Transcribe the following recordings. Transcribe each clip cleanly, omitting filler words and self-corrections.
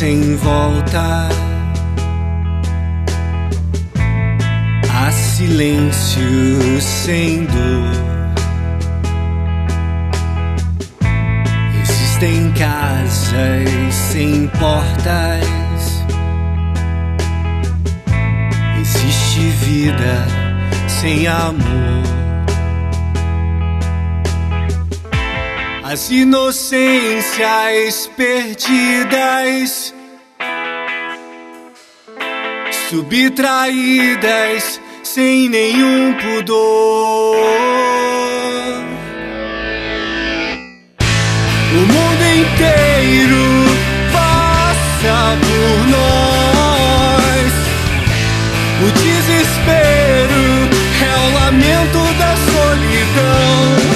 sem volta, há silêncio sem dor. Existem casas sem portas, existe vida sem amor. As inocências perdidas, subtraídas sem nenhum pudor. O mundo inteiro passa por nós. O desespero é o lamento da solidão.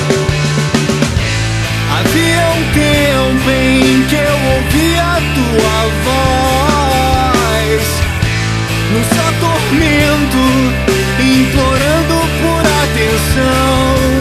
Havia um tempo em que eu ouvia a tua voz, num só tormento, implorando por atenção.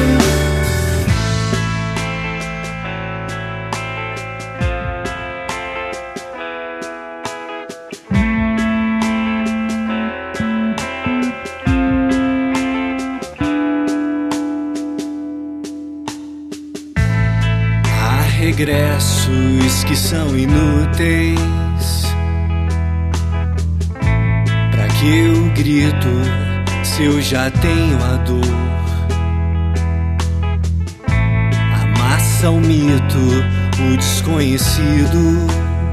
Regressos que são inúteis. Pra que eu grito se eu já tenho a dor? Amassa o mito, o desconhecido.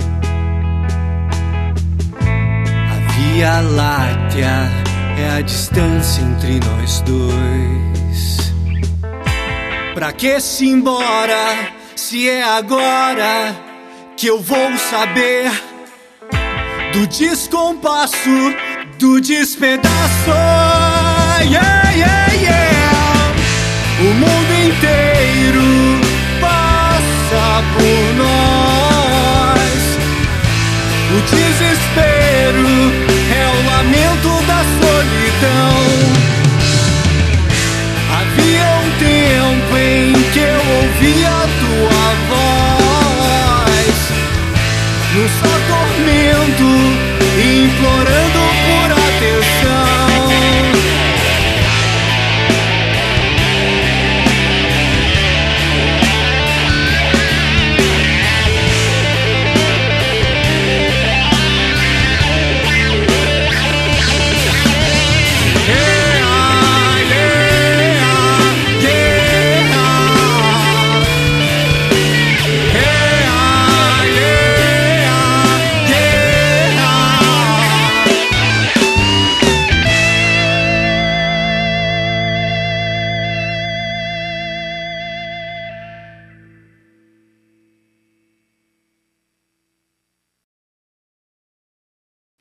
A Via Láctea é a distância entre nós dois. Pra que se embora, se é agora que eu vou saber do descompasso, do despedaço? Yeah, yeah, yeah. O mundo inteiro passa por nós. O desespero é o lamento da solidão. Havia um tempo em que eu ouvia a tua voz, num só tormento, implorando